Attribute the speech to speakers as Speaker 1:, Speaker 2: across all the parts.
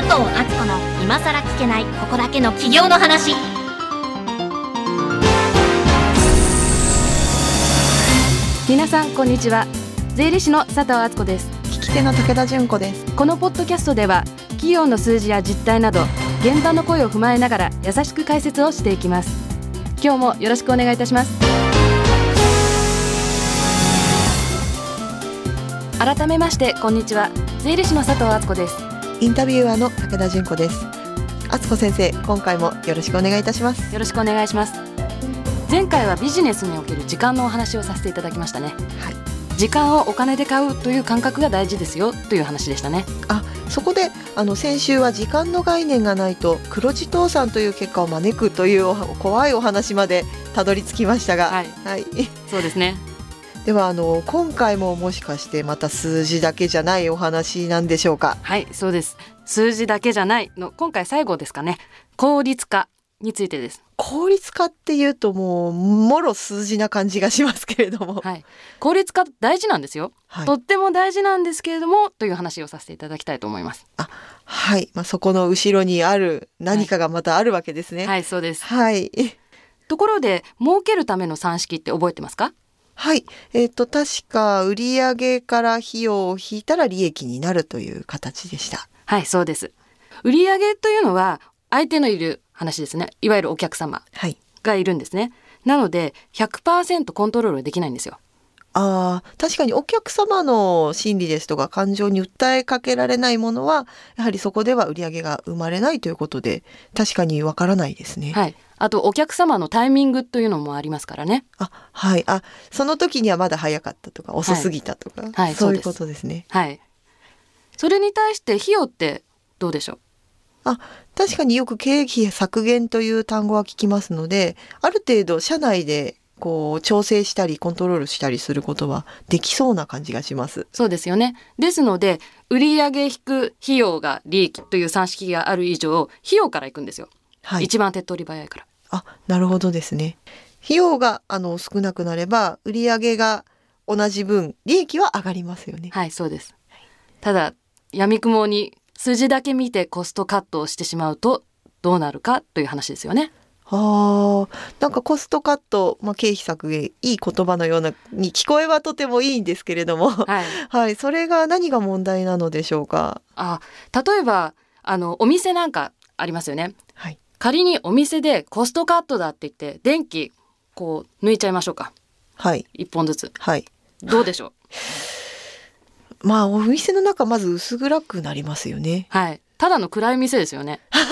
Speaker 1: 藤敦子の今さら聞けないここだけの企業の話。
Speaker 2: 皆さんこんにちは。税理士の佐藤敦子です。
Speaker 3: 聞き手の武田純子です。
Speaker 2: このポッドキャストでは企業の数字や実態など現場の声を踏まえながら優しく解説をしていきます。今日もよろしくお願いいたします。改めましてこんにちは。税理士の佐藤敦子です。
Speaker 3: インタビュアーの武田純子です。敦子先生、今回もよろしくお願いいたします。
Speaker 2: よろしくお願いします。前回はビジネスにおける時間のお話をさせていただきましたね。
Speaker 3: はい、
Speaker 2: 時間をお金で買うという感覚が大事ですよという話でしたね。
Speaker 3: そこで先週は時間の概念がないと黒字倒産という結果を招くという怖いお話までたどり着きましたが、
Speaker 2: はいそうですね。
Speaker 3: では今回ももしかしてまた数字だけじゃないお話なんでしょうか。
Speaker 2: はい、そうです。数字だけじゃないの今回最後ですかね。効率化についてです。
Speaker 3: 効率化っていうともろ数字な感じがしますけれども、
Speaker 2: はい、効率化大事なんですよ、
Speaker 3: はい、
Speaker 2: とっても大事なんですけれどもという話をさせていただきたいと思います。
Speaker 3: はい、そこの後ろにある何かがまたあるわけですね。
Speaker 2: はい、そうです。
Speaker 3: はい、
Speaker 2: ところで儲けるための算式って覚えてますか？
Speaker 3: はい、確か売上から費用を引いたら利益になるという形でした。
Speaker 2: はい、そうです。売上というのは相手のいる話ですね。いわゆるお客様がいるんですね。なので 100% コントロールできないんですよ。
Speaker 3: 確かにお客様の心理ですとか感情に訴えかけられないものはやはりそこでは売上が生まれないということで確かにわからないですね。
Speaker 2: はい、あとお客様のタイミングというのもありますからね。
Speaker 3: はい、その時にはまだ早かったとか遅すぎたとか、
Speaker 2: はい、
Speaker 3: そういうことですね。
Speaker 2: はい、それに対して費用ってどうでしょう？
Speaker 3: 確かによく経費削減という単語は聞きますので、ある程度社内で調整したりコントロールしたりすることはできそうな感じがします。
Speaker 2: そうですよね。ですので売上引く費用が利益という算式がある以上費用からいくんですよ。はい、一番手っ取り早いから。
Speaker 3: なるほどですね。費用が少なくなれば売上が同じ分利益は上がりますよね。
Speaker 2: はい、そうです。ただ闇雲に数字だけ見てコストカットをしてしまうとどうなるかという話ですよね。
Speaker 3: なんかコストカット、経費削減いい言葉のようなに聞こえはとてもいいんですけれども、
Speaker 2: はい
Speaker 3: はい、それが何が問題なのでしょうか。
Speaker 2: 例えばお店なんかありますよね。
Speaker 3: はい、
Speaker 2: 仮にお店でコストカットだって言って電気抜いちゃいましょうか。はい、1本ずつ。
Speaker 3: はい、
Speaker 2: どうでしょう？
Speaker 3: お店の中まず薄暗くなりますよね。
Speaker 2: はい、ただの暗い店ですよね。
Speaker 3: はい、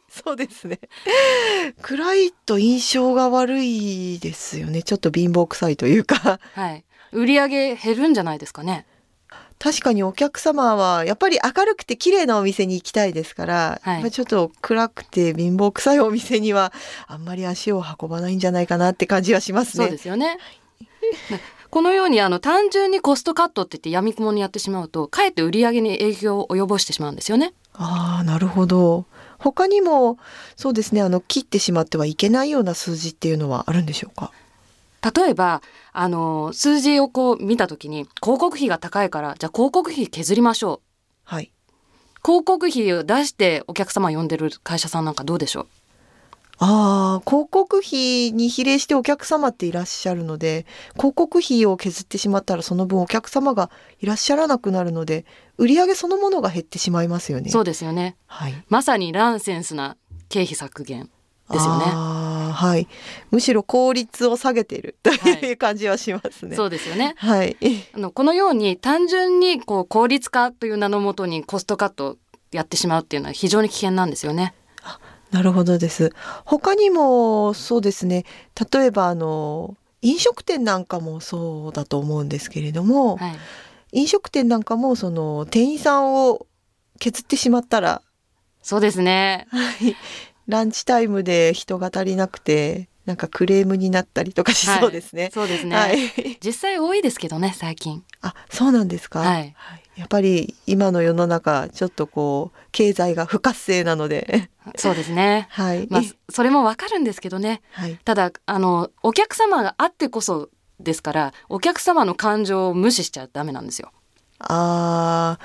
Speaker 3: そうですね。暗いと印象が悪いですよね。ちょっと貧乏臭いというか。
Speaker 2: はい、売り上げ減るんじゃないですかね。
Speaker 3: 確かにお客様はやっぱり明るくて綺麗なお店に行きたいですから、
Speaker 2: はい、
Speaker 3: ちょっと暗くて貧乏臭いお店にはあんまり足を運ばないんじゃないかなって感じはしますね。
Speaker 2: そうですよね。このように単純にコストカットって言って闇雲にやってしまうとかえって売り上げに影響を及ぼしてしまうんですよね。
Speaker 3: なるほど。他にもそうですね、切ってしまってはいけないような数字っていうのはあるんでしょうか？
Speaker 2: 例えば数字を見た時に広告費が高いからじゃあ広告費削りましょう。
Speaker 3: はい、
Speaker 2: 広告費を出してお客様呼んでる会社さんなんかどうでしょう？
Speaker 3: 広告費に比例してお客様っていらっしゃるので、広告費を削ってしまったらその分お客様がいらっしゃらなくなるので売上そのものが減ってしまいますよね。
Speaker 2: そうですよね、
Speaker 3: はい、
Speaker 2: まさにナンセンスな経費削減ですよね。
Speaker 3: はい、むしろ効率を下げているという感じはしますね。
Speaker 2: そうですよね、
Speaker 3: はい、
Speaker 2: このように単純に効率化という名のもとにコストカットをやってしまうっていうのは非常に危険なんですよね。
Speaker 3: なるほどです。他にもそうですね、例えば飲食店なんかもそうだと思うんですけれども、
Speaker 2: はい、
Speaker 3: 飲食店なんかも店員さんを削ってしまったら、
Speaker 2: そうですね、
Speaker 3: ランチタイムで人が足りなくてなんかクレームになったりとかしそうですね。
Speaker 2: そうですね、
Speaker 3: はい、
Speaker 2: 実際多いですけどね最近。
Speaker 3: そうなんですか。
Speaker 2: はい、
Speaker 3: やっぱり今の世の中ちょっと経済が不活性なので
Speaker 2: そうですね、
Speaker 3: はい、
Speaker 2: それもわかるんですけどね、
Speaker 3: はい、
Speaker 2: ただお客様があってこそですからお客様の感情を無視しちゃダメなんですよ。
Speaker 3: やは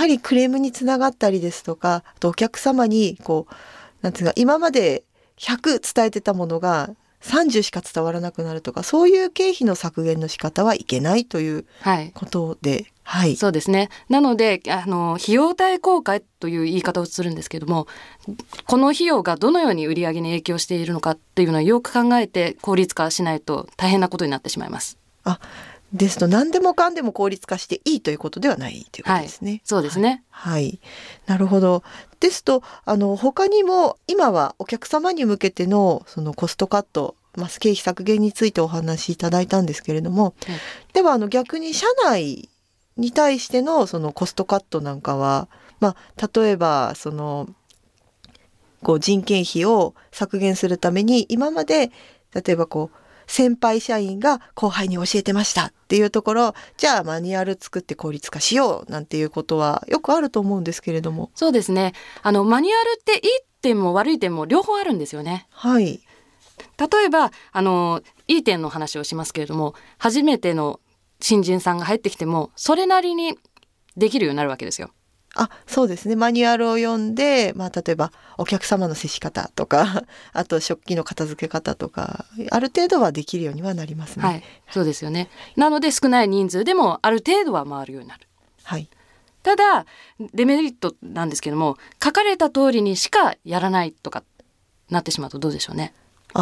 Speaker 3: はりクレームにつながったりですとか、あとお客様になんていうか、今まで100伝えてたものが30しか伝わらなくなるとか、そういう経費の削減の仕方はいけないということで、はい、
Speaker 2: そうですね。なので費用対効果という言い方をするんですけども、この費用がどのように売り上げに影響しているのかっていうのはよく考えて効率化しないと大変なことになってしまいます。
Speaker 3: ですと、何でもかんでも効率化していいということではないということですね。はい、
Speaker 2: そうですね。
Speaker 3: はい、なるほど。ですと他にも今はお客様に向けてのそのコストカット、経費削減についてお話しいただいたんですけれども、では逆に社内に対してのそのコストカットなんかは、例えば人件費を削減するために、今まで例えば先輩社員が後輩に教えてましたっていうところ、じゃあマニュアル作って効率化しようなんていうことはよくあると思うんですけれども。
Speaker 2: そうですね。マニュアルっていい点も悪い点も両方あるんですよね。
Speaker 3: はい。
Speaker 2: 例えばいい点の話をしますけれども、初めての新人さんが入ってきてもそれなりにできるようになるわけですよ。
Speaker 3: そうですね。マニュアルを読んで、例えばお客様の接し方とかあと食器の片付け方とか、ある程度はできるようにはなりますね。
Speaker 2: はい、そうですよね。なので少ない人数でもある程度は回るようになる。
Speaker 3: はい。
Speaker 2: ただデメリットなんですけども、書かれた通りにしかやらないとかなってしまうとどうでしょうね。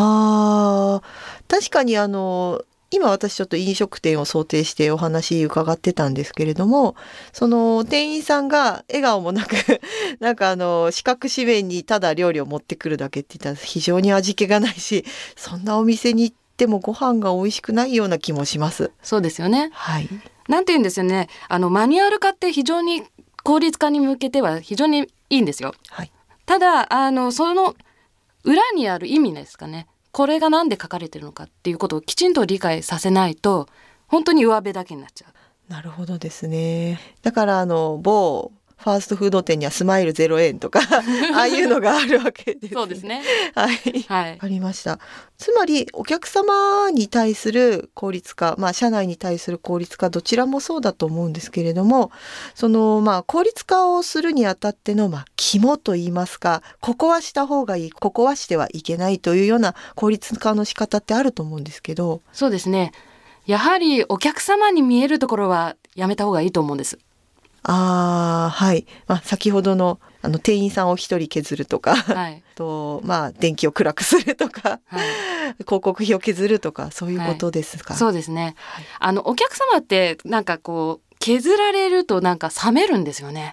Speaker 3: 確かに今私ちょっと飲食店を想定してお話伺ってたんですけれども、その店員さんが笑顔もなく四角四面にただ料理を持ってくるだけって言ったら非常に味気がないし、そんなお店に行ってもご飯が美味しくないような気もします。
Speaker 2: そうですよね。
Speaker 3: はい。
Speaker 2: なんて言うんですよね、マニュアル化って非常に効率化に向けては非常にいいんですよ。
Speaker 3: はい。
Speaker 2: ただその裏にある意味ですかね、これが何で書かれてるのかっていうことをきちんと理解させないと本当に上辺だけになっちゃう。
Speaker 3: なるほどですね。だから某ファーストフード店にはスマイル0円とかああいうのがあるわけです、ね。
Speaker 2: そうですね。
Speaker 3: はい、はい、わかりました。つまりお客様に対する効率化、社内に対する効率化、どちらもそうだと思うんですけれども、効率化をするにあたっての肝といいますか、ここはした方がいい、ここはしてはいけないというような効率化の仕方ってあると思うんですけど。
Speaker 2: そうですね。やはりお客様に見えるところはやめた方がいいと思うんです。
Speaker 3: はい。先ほどの店員さんを一人削るとか、
Speaker 2: はい、
Speaker 3: 電気を暗くするとか、はい、広告費を削るとか、そういうことですか。
Speaker 2: はい、そうですね。お客様って削られると冷めるんですよね。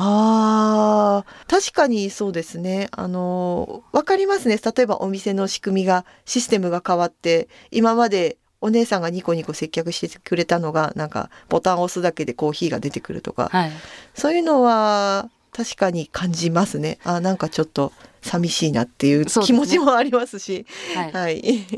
Speaker 3: 確かにそうですね。わかりますね。例えばお店の仕組みが、システムが変わって、今までお姉さんがニコニコ接客してくれたのがボタンを押すだけでコーヒーが出てくるとか、はい、そういうのは確かに感じますね。ちょっと寂しいなっていう気持ちもありますし、
Speaker 2: はいはい、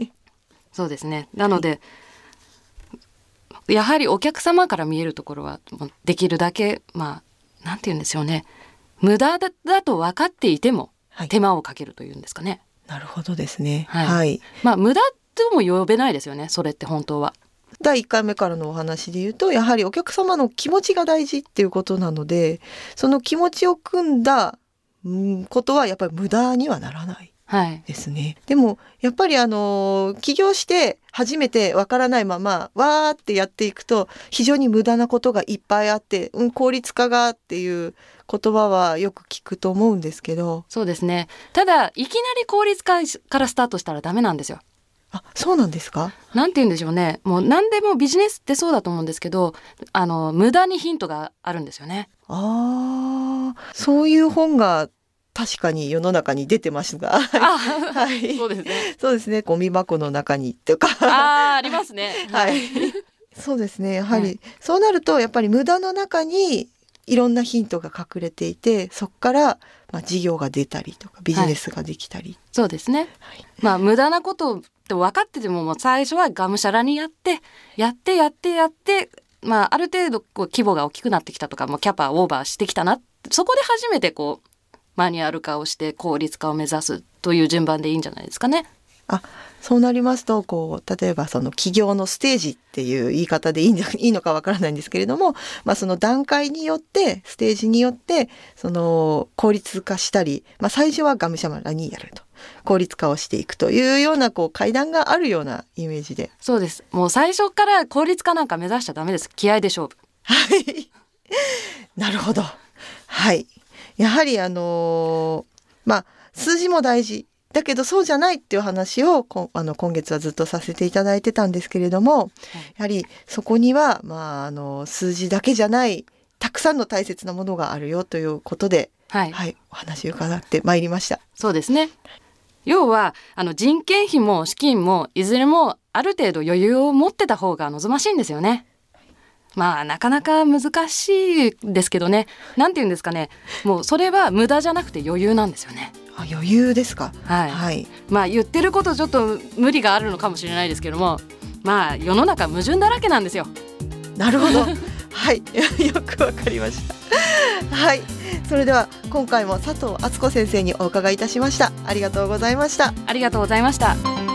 Speaker 2: そうですね。なのでやはりお客様から見えるところはできるだけなんて言うんでしょうね、無駄だと分かっていても手間をかけるというんですかね。
Speaker 3: なるほどですね。
Speaker 2: はい、はい、無駄とも呼べないですよね、それって本当は。
Speaker 3: 第1回目からのお話で言うと、やはりお客様の気持ちが大事っていうことなので、その気持ちを組んだことはやっぱり無駄にはならないですね。はい、でもやっぱり起業して初めてわからないままわーってやっていくと、非常に無駄なことがいっぱいあって、効率化がっていう言葉はよく聞くと思うんですけど。
Speaker 2: そうですね。ただいきなり効率化からスタートしたらダメなんですよ。
Speaker 3: そうなんですか？
Speaker 2: なんて言うんでしょうね。もう何でもビジネスってそうだと思うんですけど、無駄にヒントがあるんですよね。
Speaker 3: そういう本が確かに世の中に出てますが、
Speaker 2: はい、そうですね。
Speaker 3: そうですね。ゴミ箱の中にとか、
Speaker 2: ありますね。
Speaker 3: はい。そうですね。やはり、そうなるとやっぱり無駄の中にいろんなヒントが隠れていて、そこから事業が出たりとかビジネスができたり、
Speaker 2: そうですね。はい、無駄なことって分かってても、最初はがむしゃらにやって、ある程度規模が大きくなってきたとか、キャパオーバーしてきたな、そこで初めてマニュアル化をして効率化を目指すという順番でいいんじゃないですかね。
Speaker 3: そうなりますと例えばその起業のステージっていう言い方でいいのかわからないんですけれども、その段階によってステージによってその効率化したり、最初はがむしゃらにやると効率化をしていくというような階段があるようなイメージで。
Speaker 2: そうです。もう最初から効率化なんか目指しちゃダメです。気合で勝負。
Speaker 3: はいなるほど。はい。やはり数字も大事だけどそうじゃないっていう話を今月はずっとさせていただいてたんですけれども、やはりそこには数字だけじゃないたくさんの大切なものがあるよということで、お話を伺ってまいりました。
Speaker 2: そうですね。要は人件費も資金もいずれもある程度余裕を持ってた方が望ましいんですよね。なかなか難しいですけどね。なんて言うんですかね、もうそれは無駄じゃなくて余裕なんですよね。
Speaker 3: 余裕ですか。
Speaker 2: はい、言ってることちょっと無理があるのかもしれないですけども、世の中矛盾だらけなんですよ。
Speaker 3: なるほどはいよくわかりましたはい、それでは今回も佐藤敦子先生にお伺いいたしました。ありがとうございました。
Speaker 2: ありがとうございました。